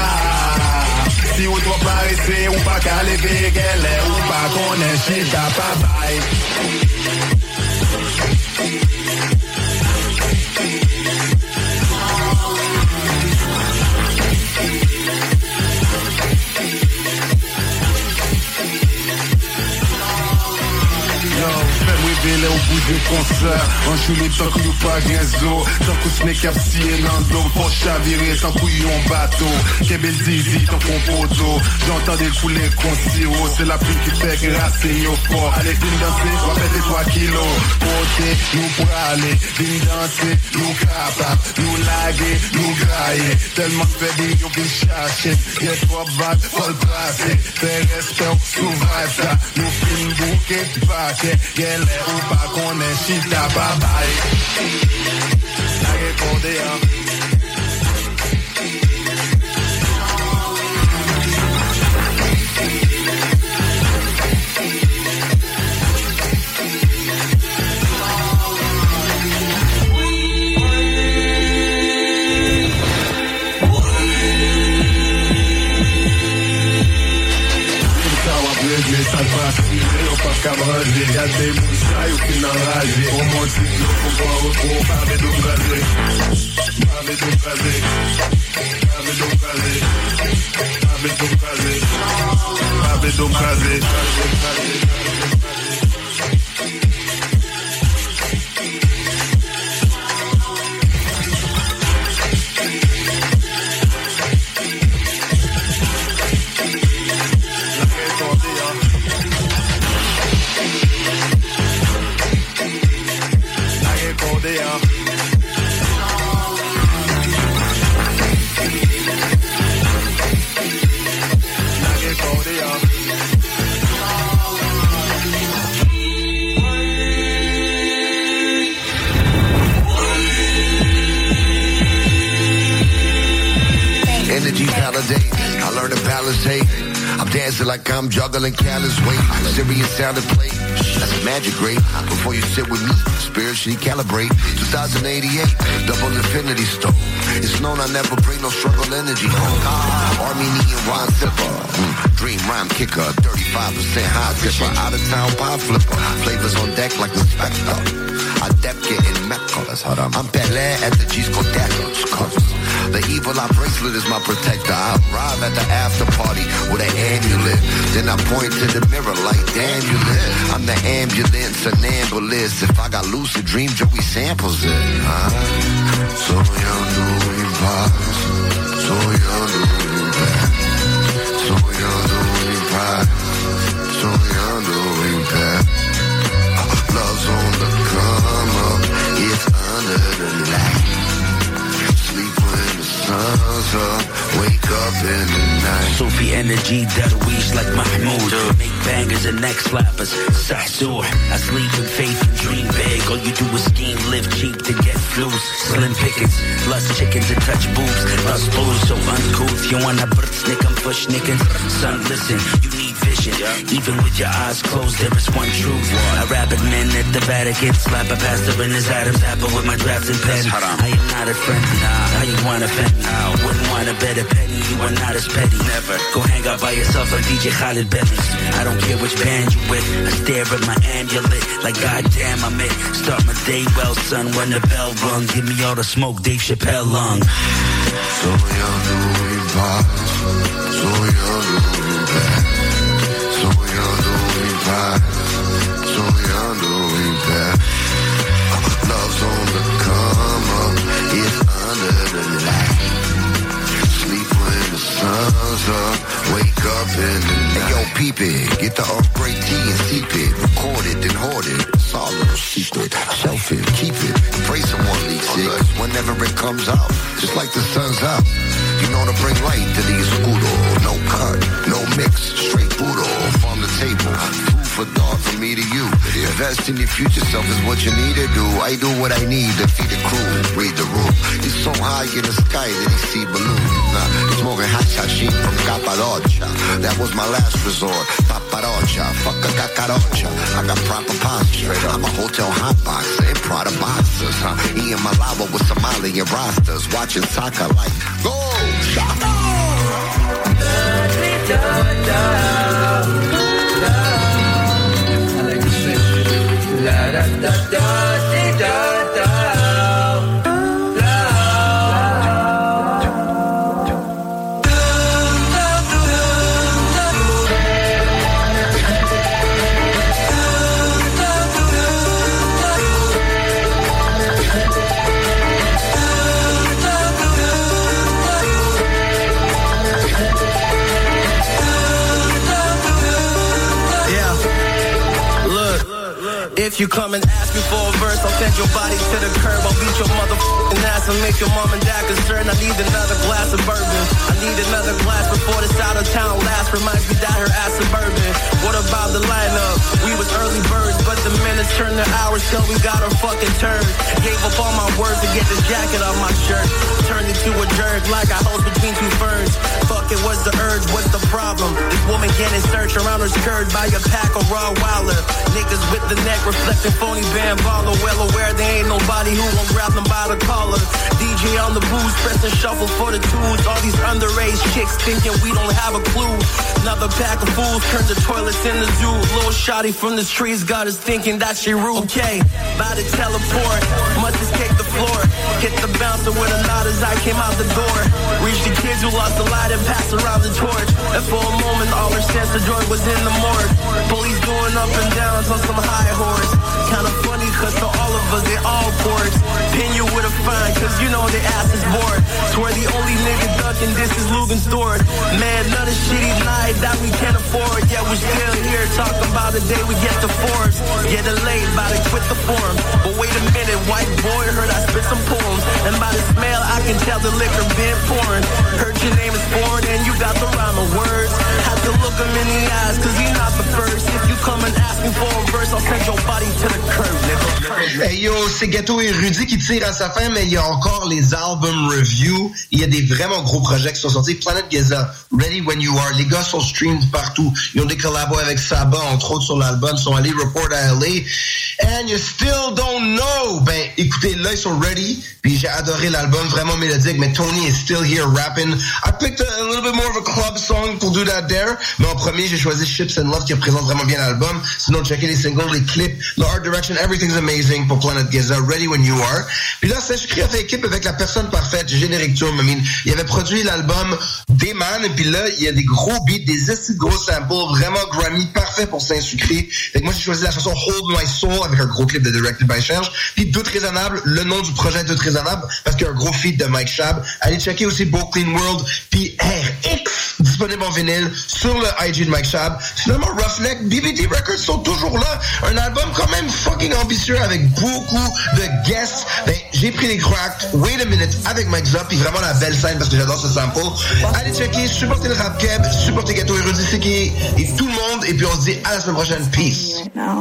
H: Si ou toi pas rester ou pas qu'à lever qu'elle est ou pas qu'on est shit à bye. Ville au bout du concert, en chouline tant qu'il n'y a pas gazo, tant que ce n'est qu'à scier dans l'eau, pour chavirer tant qu'il y a un bateau, Kebel Zizi tant qu'on poteau, j'entends des coulées qu'on sirop, c'est la pluie qui fait que racine au fort, allez viens danser, on va mettre 3 kilos, côté, nous pour aller, viens danser, nous capables, nous laguer, nous grailler, tellement fait des yeux qui cherchent, y'a 3 vagues, faut le passer, fais respect, souvent ça, nous films bouquet, paquet, y'a l'air ou pas qu'on est chita babaye. La répondez ça passe, on pas qu'à branger. Y'a des moussailles qui n'enragent. Au moins si tu faut pas repos, pas de dos crasé. Pas de dos crasé. Pas de dos crasé. Pas de dos crasé. Pas de dos crasé.
R: Energy validate, I learned to balance hate. I'm dancing like I'm juggling callous weight. Serious sound and play, that's magic great. Before you sit with me, spiritually calibrate. 2088, double infinity stone. It's known I never bring no struggle energy home. Armenian wine sipper, dream rhyme kicker, 35% high tipper, out of town pie flipper. Flavors on deck like the Spectre. Adept getting Mecca, that's how I'm Pelé at the G's discotecas. The evil eye bracelet is my protector. I arrive at the after party with an amulet. Then I point to the mirror like, damn, you lit. I'm the ambulance, an ambulance. If I got lucid dreams, Joey samples it. Soñando en paz, soñando en paz, soñando en paz, soñando en paz. Love's on the come up, it's under the light. Sleep when the sun's up, wake up in the night.
S: Sufi energy, Darwish like Mahmoud. Make bangers and neck slappers, Sahsoor. I sleep in faith and dream big. All you do is scheme, live cheap to get flues. Slim pickings, lust chickens and touch boobs. Us fools so uncouth. You wanna snick, I'm push nicking. Son, listen, you need vision. Even with your eyes closed, there is one truth. A rabid man at the Vatican, slap a pastor in his Adam's apple with my drafting pen. I am not a friend, nah. How you wanna offend me? Wouldn't want a better penny. You are not as petty. Never go hang out by yourself like DJ Khaled Bentley. I don't care which band you with. I stare at my amulet like goddamn I'm it. Start my day well, son. When the bell rung, give me all the smoke, Dave Chappelle lung.
R: Soñando en paz, soñando en paz, soñando en paz, soñando en paz. Love's on the come up, it's under the light. Sleep when the sun's up, wake up in the night. Hey, yo, peep it, get the upgrade tea and seep it. Record it, then hoard it. It's all a little secret. Shelf it, keep it. Pray someone leaks it. Whenever it comes out, just like the sun's out. You know to bring light to the escudo. No cut, no mix, straight puro. From the table, food for thought from me to you. Invest in your future self is what you need to do. I do what I need to feed the crew. Read the room. He's so high in the sky that he see balloons. He's smoking hashish from Cappadocia. That was my last resort. Paparocha, fuck a cacarocha. I got proper posture. I'm a hotel hotboxer and Prada boxers. Eating Malabo with Somalian rosters. Watching soccer like, go! Shaka!
I: If you come and ask me for a verse, I'll send your body to the curb. I'll beat your motherfucking ass and make your mom and dad concerned. I need another glass of bourbon. I need another glass before this out of town last. Reminds me that her ass suburban. What about the lineup? We was early birds, but the minutes turned to hours till we got our fucking turn. Gave up all my words to get this jacket off my shirt. Turned into a jerk like I hose between two ferns. Fuck it, what's the urge? What's the problem? This woman getting searched around her skirt by a pack of raw wilder. Niggas with the neck reflecting phony band baller. Well aware there ain't nobody who won't grab them by the collar. DJ on the booze, pressing shuffle for the tunes. All these underage chicks thinking we don't have a clue. Another pack of fools turned the toilets in the zoo. Little shotty from the streets got us thinking that she rude. Okay, about to teleport, must escape the floor. Hit the bouncer with a nod as I came out the door. Reach the kids who lost the light and passed around the torch. And for a moment all her sense of joy was in the morgue. Police doing up and downs on some high horse. Kinda funny cause to all of us they all ports. Pin you with a fine cause you know their ass is bored. Swear the only nigga ducking this is Lugan Stored. Man, another shitty night that we can't afford. Yeah, we're still here talking about the day we get the force. Getting late, about to quit the form. But wait a minute, white boy, heard I spit some poems. And by the smell I can tell the liquor been pouring. Heard your name is foreign and you got the rhyme of words. Had to look him in the eyes cause he's not the first. If you come and ask me for a verse, I'll send your body to the curb, nigga.
G: Hey yo, c'est Ghetto et Rudy qui tire à sa fin, mais il y a encore les album reviews. Il y a des vraiment gros projets qui sont sortis. Planet Giza, Ready When You Are. Les gars sont streamed partout. Ils ont des collabos avec Saba, entre autres sur l'album. Ils sont allés report à LA. And you still don't know. Ben, écoutez, là, ils sont ready. Puis j'ai adoré l'album, vraiment mélodique. Mais Tony is still here rapping. I picked a little bit more of a club song pour Do That Dare. Mais en premier, j'ai choisi Ships and Love qui représente vraiment bien l'album. Sinon, checkez les singles, les clips, the art direction, everything's amazing pour Planet Juan Geza, Ready When You Are. Puis là, Saint-Sucré a fait équipe avec la personne parfaite, Générique Tour. Il avait produit l'album Dayman, et puis là, il y a des gros beats, des assez gros samples, vraiment Grammy, parfait pour Saint-Sucré. Fait que moi, j'ai choisi la chanson Hold My Soul avec un gros clip de Directed by Serge. Puis Doute Raisonnable, le nom du projet Doute Raisonnable, parce qu'il y a un gros feat de Mike Shab. Allez checker aussi Beau Clean World, puis RX, disponible en vinyle, sur le IG de Mike Shab. Finalement, Roughneck, BBD Records sont toujours là. Un album quand même fucking ambitieux avec beaucoup de guests. Ben, j'ai pris les cracks, Wait a Minute avec Mike Zop, puis vraiment la belle scène parce que j'adore ce sample. Allez checker, supportez le rap keb, supportez Ghetto Érudit Siki et tout le monde, et puis on se dit à la semaine prochaine. Peace.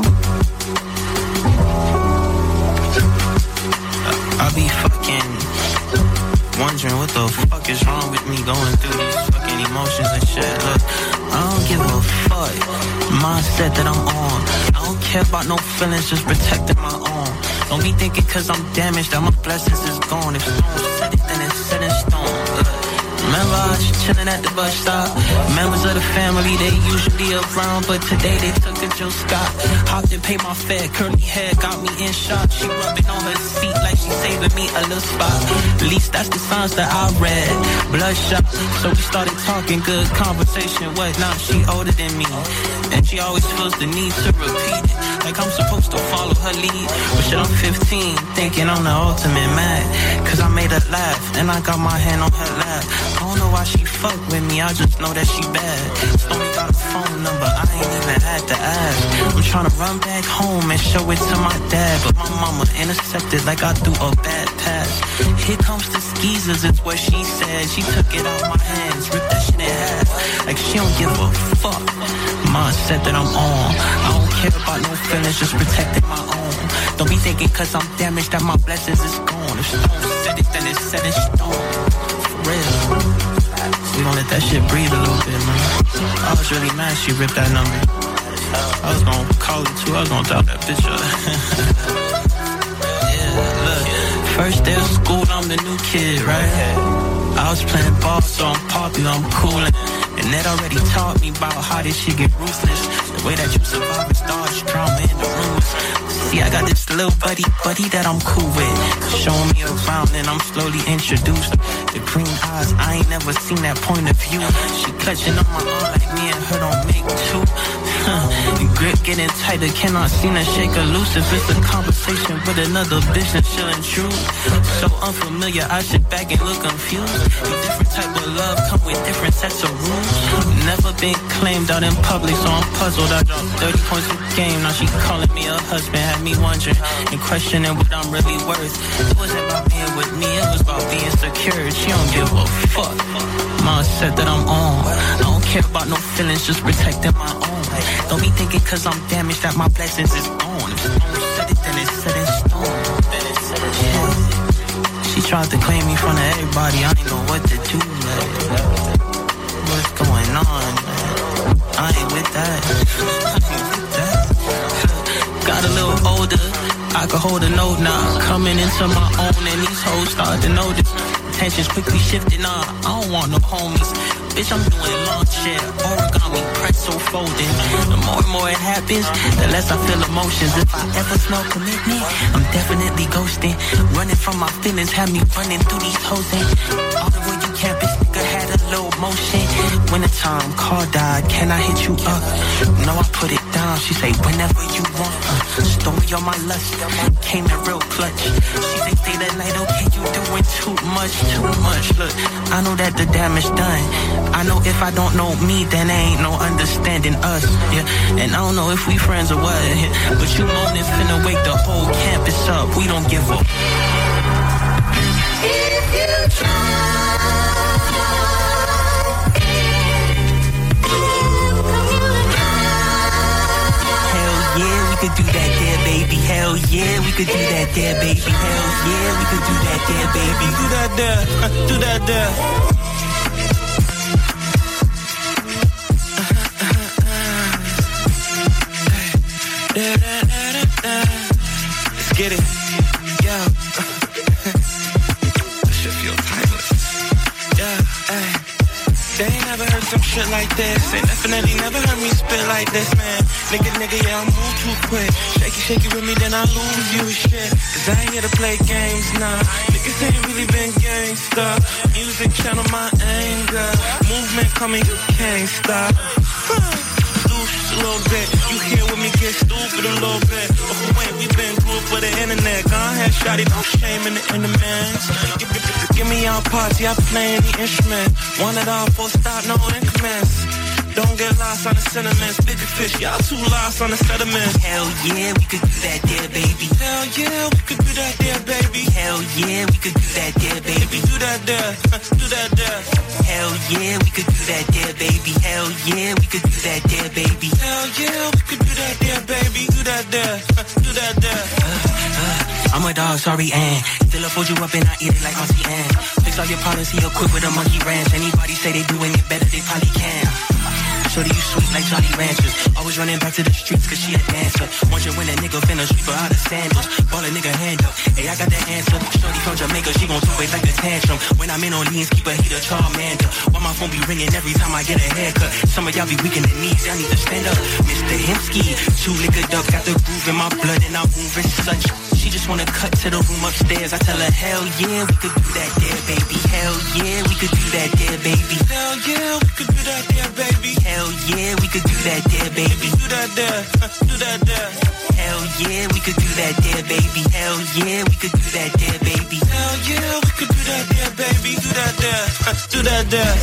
Q: I'll be fucking wondering what the fuck is wrong with me going through these fucking emotions and shit. Look, I don't give a fuck. Mindset that I'm on. I don't care about no feelings, just protecting my own. Don't be thinking cause I'm damaged that my blessings is gone. If stone said it, then it's set in stone. Remember I was chilling at the bus stop. Members of the family, they usually around, but today they took a Jill Scott. Hopped and paid my fare, curly hair got me in shock. She rubbing on her seat like she saving me a little spot. At least that's the signs that I read. Bloodshot, so we started talking, good conversation, whatnot. She older than me, and she always feels the need to repeat it, like I'm supposed to follow her lead. But shit, I'm 15, thinking I'm the ultimate mad, cause I made her laugh, and I got my hand on her lap. I don't know why she fuck with me, I just know that she bad. Only got a phone number, I ain't even had to ask. I'm trying to run back home and show it to my dad, but my mama intercepted like I threw a bad pass. Here comes the skeezers, it's what she said. She took it out my hands, ripped that shit in half, like she don't give a fuck. Mindset that I'm on, I don't care about no feelings, just protecting my own. Don't be thinking cause I'm damaged that my blessings is gone. If stone said it, then it's set in stone. Real. We gon' let that shit breathe a little bit, man. I was really mad she ripped that number. I was gon' call it too, I was gon' drop that bitch up. Yeah, look. First day of school, I'm the new kid, right? I was playing ball, so I'm popular, I'm coolin'. And that already taught me about how this shit get ruthless. The way that you survive and dodge drama in the rooms. See, I got this little buddy that I'm cool with. Showing me around and I'm slowly introduced. The green eyes, I ain't never seen that point of view. She clutching on my arm like me and her don't make two. The grip getting tighter, cannot seem to shake her loose. If it's a conversation with another bitch, then she'll intrude. So unfamiliar, I sit back and look confused. A different type of love come with different sets of rules. Never been claimed out in public, so I'm puzzled. I dropped 30 points a game, now she calling me a husband. Had me wondering and questioning what I'm really worth. It wasn't about being with me, it was about being secure. She don't give a fuck. Mindset that I'm on, I don't care about no feelings, just protecting my own. Don't be thinking cause I'm damaged that my blessings is gone. If stone said it, then it's set in stone. Yeah. She tried to claim me in front of everybody, I ain't know what to do, man. What's going on, man? I ain't with that. Got a little older, I could hold a note now. Coming into my own and these hoes start to notice. Tensions quickly shifting on, I don't want no homies. Bitch, I'm doing long shit, origami, pretzel folding. The more and more it happens, the less I feel emotions. If I ever smell commitment, I'm definitely ghosting. Running from my feelings, have me running through these hoes. All the way you campus, nigga had a little motion. Wintertime, car died, can I hit you up? No, I put it down, she say whenever you want. Story on my lust, came in real clutch. She say stay that night, okay, you doing too much. Look, I know that the damage done. I know if I don't know me, then ain't no understanding us, yeah. And I don't know if we friends or what, yeah. But you moaning finna wake the whole campus up. We don't give up. If you try. Could do that there, baby. Hell yeah, we could do that there, baby. Hell yeah, we could do that there, baby. Do that there, do that there. Let's get it, yo. This shit feel timeless. Yeah, hey. They ain't never heard some
L: shit like this. Ain't definitely never heard me spit like this, man. Nigga, yeah, I move too quick. Shaky with me, then I lose you shit. Cause I ain't here to play games, nah. Niggas ain't really been gangsta. Music channel my anger. Movement coming, you can't stop. A little bit, you here with me, get stupid a little bit. But for when we been group for the internet, go ahead, shawty, no shame in the instruments. Give me our party, I play any instrument. One it all, full stop, no increments. Don't get lost on the sentiments. Bigger fish, y'all too lost on the sediments.
S: Hell yeah, we could do that there, baby.
L: Hell yeah, we could do that there, baby.
S: Hell yeah, we could do that there, baby.
L: Do that there, do that there.
S: Hell yeah, we could do that there, baby. Hell yeah, we could do that there, baby.
L: Hell yeah, we could do that there, baby. Do that there, do that there.
S: I'm a dog, sorry, and still I fold you up and I eat it like Auntie Anne. Fix all your problems, heal quick with a monkey ranch. Anybody say they doing it better, they probably can. Shorty, you sweet like Jolly Ranchers. Always running back to the streets cause she a dancer. Once you win a nigga, finna sweep her out of sandals. Ball a nigga hand up, hey, I got the answer. Shorty from Jamaica, she gon' do it like a tantrum. When I'm in on leans, keep a heater, Charmander. Why my phone be ringing every time I get a haircut? Some of y'all be weak in the knees, y'all need to stand up. Mr. Hemsky, too liquored up, got the groove in my blood and I move as such. She just wanna cut to the room upstairs. I tell her, hell yeah, we could do that there, baby. Hell yeah, we could do that there, baby.
L: Hell yeah, we could do that there, baby.
S: Hell yeah, we could do that there, baby.
L: Do that there, do that there.
S: Hell yeah, we could do that there, baby. Hell yeah, we could do that there, baby.
L: Hell yeah, we could do that there, baby. Do that there, do that there.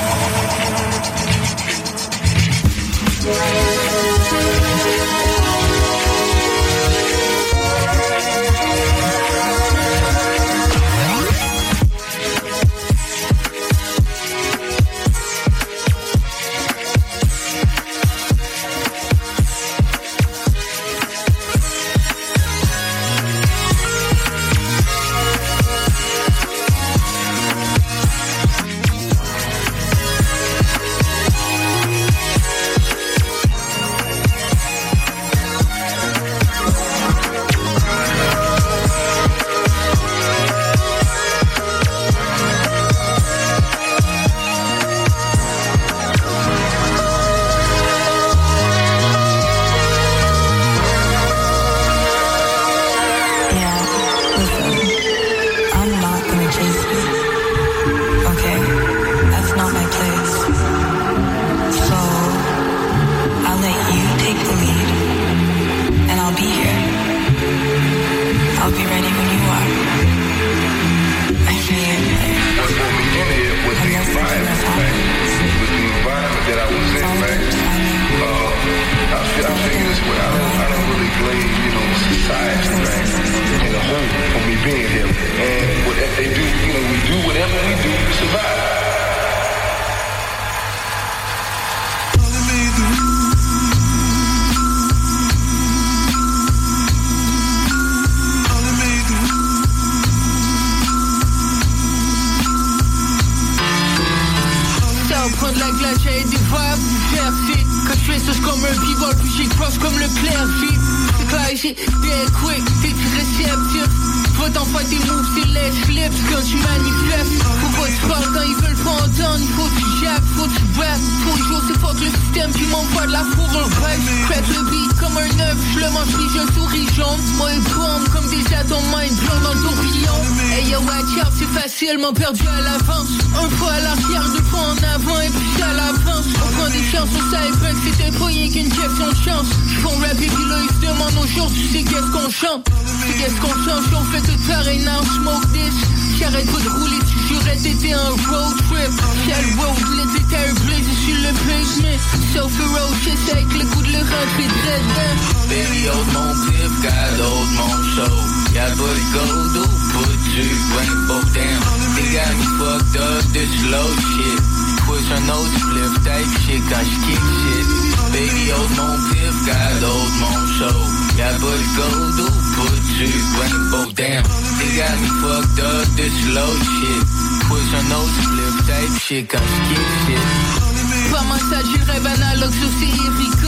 T: Perdu à l'avance, un fois à l'arrière, deux fois en avant et puis à l'avance. Au fond des chances, on savait pas que c'était pas rien qu'une question de chance. J'fais un rap et puis là ils se demandent aujourd'hui c'est qu'est-ce qu'on chante. C'est qu'est-ce qu'on chante, on fait tout pareil now, smoke this. J'arrête pas de rouler, tu jurais t'étais un road trip. Quel road, l'été terre blazé sur le pavement. So ferocious avec le coup de le rentrer dedans.
J: Baby, hold mon pif, God, hold mon show. Y'a pas de gold, put du rainbow down. They got me fucked up, this slow shit. Push on no split type shit, quand j'kick shit. Baby, hold mon pif, God, hold mon show. Y'a pas de gold, put du rainbow down. They got me fucked up, this slow shit. Push on no split type shit, quand j'kick shit.
T: Pas mal ça, du rêve analogue, sauf c'est Erika.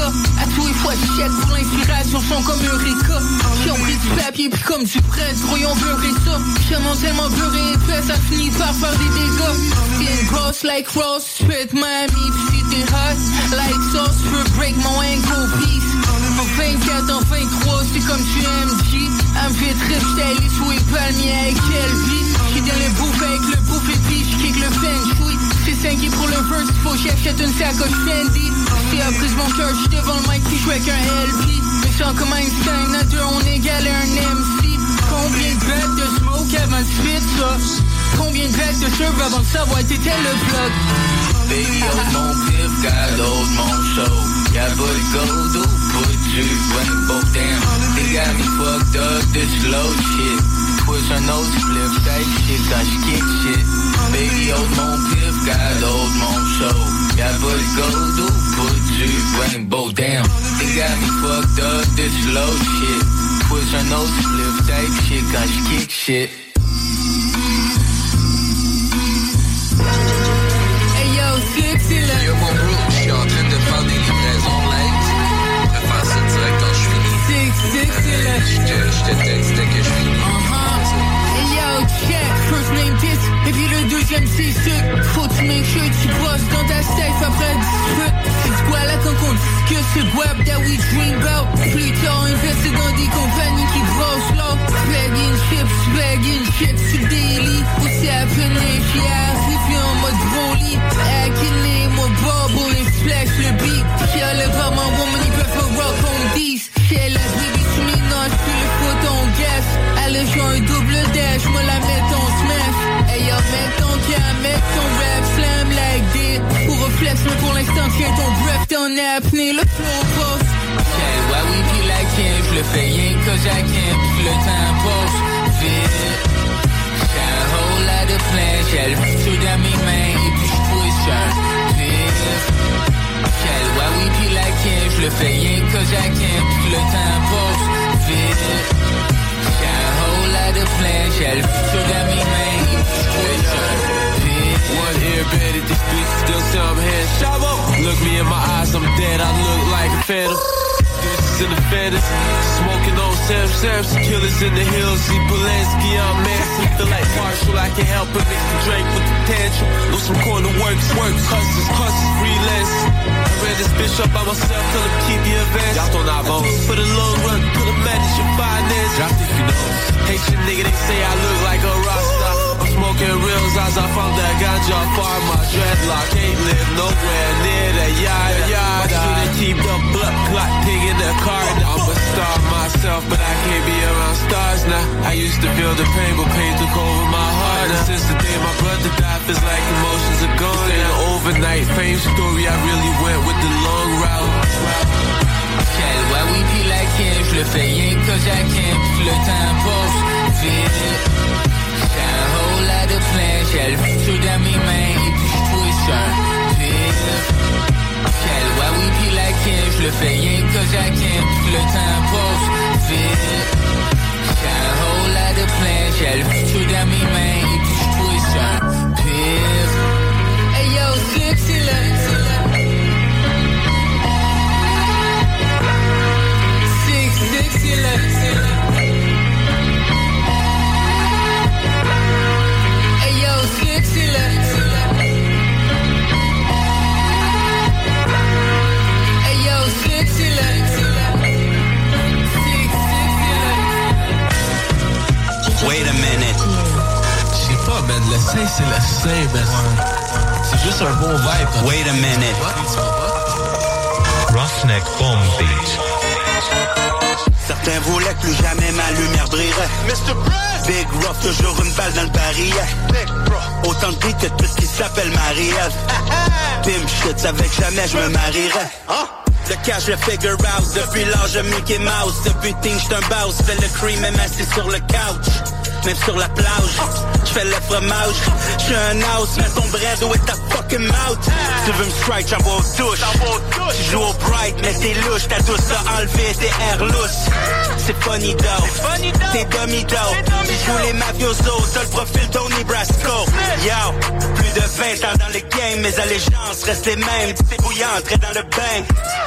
T: gars. À tous les fois, je jette pour l'inspiration, sont comme Eureka. Qui ont pris du papier, puis comme du prêt, ils ont beurré ça. J'aime tellement beurré et fait, ça finit par faire des dégâts. T'es une boss like Ross, tu peux être Miami, puis si t'es hot, like sauce, tu peux break mon ankle piece. En 24, en 23, c'est comme tu MG. Elle me fait trip, j'étais allé sous les palmiers avec Kelvin. J'suis dans le bouffe avec le bouffe et puis j'kick le feng shui. C'est 5 pour le verse, faut que j'achète une sacoche Fendi. J'ai appris mon cœur, j'suis devant le mic puis j'joue avec un LP. Mais sans comme Einstein, à deux on égale un MC. Combien de bacs de smoke avant de spit ça? Combien de bacs de serve avant de savoir t'étais le plug?
Q: Baby, hold mon pif, God, hold mon show. Y'a pas de gold ou pas du rainbow, damn. They got me fucked up, this slow shit. Twist un autre flip, type shit quand j'kick shit. Baby, hold mon pif, God, hold mon show. Y'a pas de gold ou pas du rainbow, damn. They got me fucked up, this slow shit. Twist un autre flip, type shit quand j'kick shit.
T: Yo
Q: mon bro, j'suis en train de faire des livraisons light. Je vais faire ça direct quand je finis. J'te texte dès que je finis.
T: Yo, check, first name Piss, et puis le deuxième c'est Suc. Faut que tu make sure tu bosses dans ta safe après 18. C'est quoi là quand on dit que c'est web that we dream about. Plus tard, investi dans des compagnies qui brossent l'or. Bagging chips sur daily. Aussi à finir, j'y arrive en mode Broly. Acculé, mon bubble et flex le beat. Y'a le vraiment woman, ils peuvent rock on 10. J'ai la baby, tu ménages, puis le photon gas. Allez, j'ai un double dash, moi la mets en smash. Hey yo, mets ton cam, mets ton rap, slam like this. Pour reflex, mais pour l'instant, tiens ton breath, t'en apnée, le flow boss.
Q: Quel ouais, oui, pis la can, j'le fais rien que j'ai can, pis le temps passe vite. J'ai un whole lot de plans, j'ai le futur dans mes mains, et puis j'twist un pif. Quel ouais, oui, pis la can, j'le fais rien que j'ai can, pis le temps passe vite. J'ai un whole lot de plans, j'ai le futur dans mes mains, et puis j'twist un pif.
U: One ear bed at this beat, still see I'm head. Shavo! Look me in my eyes, I'm dead, I look like a phantom. Deuces in the feathers, smoking on Sam, killers in the hills, see Polanski, I'm massive. Feel like Marshall, I can help it, mix the drink with the tantrum. Do some corner works, cusses, freelance. I ran this bitch up by myself, tell him keep the advance. Y'all don't have for the long run, put a manage your finance. Drop if you know. Hate your nigga, they say I look like a rockstar. I'm smoking reals as I found that ganja far. My dreadlock ain't live nowhere near that yada yada. I should've keep the blood clot pig in the car. I'm a star myself, but I can't be around stars now. I used to feel the pain, but pain took over my heart. And since the day my brother died, feels like emotions are gone. Ain't an overnight fame story, I really went with the long route.
Q: Quel ouais, oui, pis la can, j'le fais rien que j'ai can, pis le temps passe vite. J'ai un whole lot de plans, j'ai le futur dans mes mains, et puis j'twist un pif. Quel ouais, oui, pis la can, j'le fais rien que j'ai can, pis le temps passe vite. J'ai un whole lot de plans, j'ai le futur dans mes mains, et puis j'twist un pif.
T: Hey yo, Slip, c'est là. Hey yo, Slip, c'est là. Hey yo, Slip, c'est là.
Q: Wait a minute.
U: Je sais pas, man, le sein, c'est le sein, man. C'est juste un bon vibe.
Q: Wait a minute.
V: Roughneck Bomb Beat.
W: Certains voulaient que plus jamais ma lumière brillerait. Mr. Brad. Big Rough, toujours une balle dans le barillet. Autant de beat que tout ce qui s'appelle Marie-Ève. Pim shit, savais que jamais je me marierais. Le cash, le figure out. Depuis l'âge de Mickey Mouse. Depuis teen, j'suis un boss. Fais le cream et m'assis sur le couch. Même sur la plage, j'fais le fromage. J'suis un house, mais ton bread, où est ta fucking fucking mouth. Tu veux me strike, j'envoie aux touches. Tu joues au bright, mais t'es louche. T'as tous t'as enlevé tes airs lousses. C'est funny though, t'es dummy though. Tu joues les mafiosos, t'as le profil Tony Brasco. Yo, plus de 20 ans dans le game, mes allégeances restent les mêmes. Tu t'es bouillant, entrer dans le bain.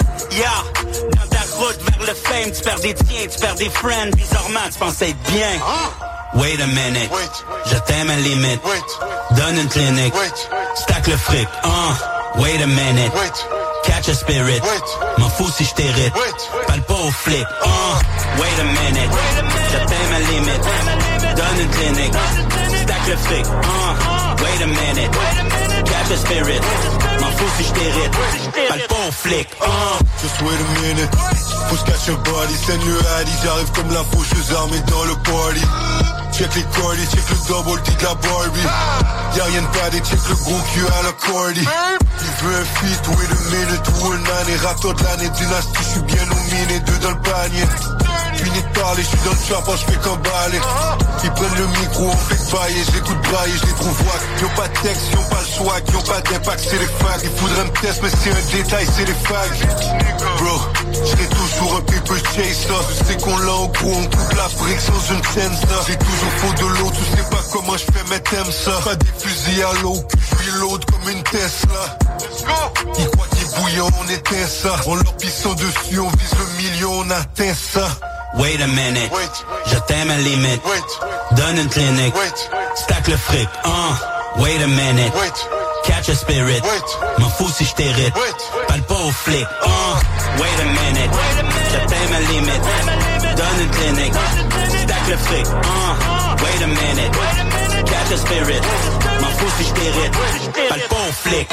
W: Yo, dans ta route vers le fame, tu perds des tiens, tu perds des friends. Bizarrement, tu penses être bien. Wait a minute, je t'aime à limite. Donne une clinique, stack le fric. Wait a minute, catch a spirit. M'en fous si je t'hérite, parle pas au flic. Wait a minute, je t'aime à limite. Donne une clinique, stack le fric. Wait a minute, catch a spirit. M'en fous si je t'hérite, parle pas au flic.
H: Just wait a minute, faut se catch a body. Send le Addy, j'arrive comme la faucheuse armée dans le party. Check les cordis, check le double D de la Barbie. Y'a rien de padé, check le gros cul à la Cordy. Il veut un feat, wait a minute ou un année. Raptor de l'année, dynastie, j'suis bien nominé, deux dans le panier. Fini de parler, j'suis dans le chapin, j'fais qu'un balai. Ils prennent le micro, on fait bailler, j'écoute brailler, j'les trouve wack. Y'ont pas de texte, y'ont pas le swag, y'ont pas d'impact, c'est les fags. Ils voudraient me tester, mais c'est un détail, c'est les fags. Bro, j'serai toujours un people chaser. Tu sais qu'on l'a en gros, on coupe la brique sans une tensa. J'ai toujours faux de l'eau, tu sais pas comment j'fais, mais t'aimes ça. Pas des fusils à l'eau, j'suis l'autre comme une Tesla. Ils croient qu'ils bouillent, on éteint ça. On leur pissant dessus, on vise le million, on atteint ça.
W: Wait a minute, je t'aime à limite. Donne une clinique, stack le fric. Wait a minute, catch a spirit. M'en fous si je t'hérite, parle pas au flic. Wait a minute, je t'aime à limite. Donne une clinique, stack le fric. Wait a minute, catch a spirit. M'en fous si je t'hérite, parle pas au flic.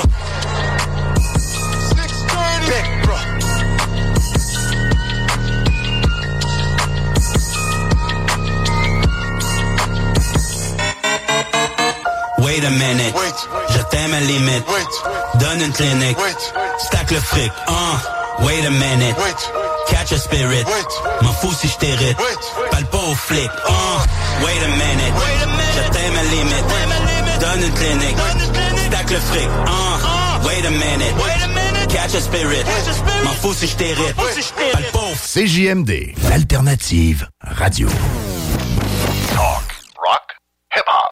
W: Wait a minute, je t'aime à limite. Donne une clinique, stack le fric. Wait a minute, catch a spirit. M'en fous si je t'hérite, parle pas au flic. Wait a minute, je t'aime à limite. Donne une clinique, stack le fric. Wait a minute, catch a spirit. M'en fous si je t'hérite, parle pas au flic.
O: CJMD, l'alternative radio.
C: Talk, rock, hip-hop.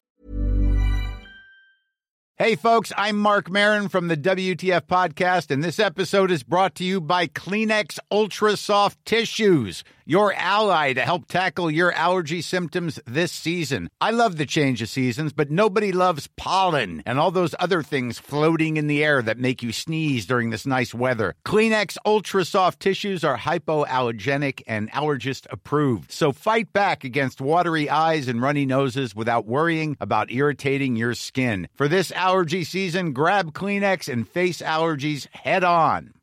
D: Hey, folks, I'm Mark Maron from the WTF Podcast, and this episode is brought to you by Kleenex Ultra Soft Tissues, your ally to help tackle your allergy symptoms this season. I love the change of seasons, but nobody loves pollen and all those other things floating in the air that make you sneeze during this nice weather. Kleenex Ultra Soft Tissues are hypoallergenic and allergist approved, so fight back against watery eyes and runny noses without worrying about irritating your skin. For this allergy season, grab Kleenex and face allergies head on.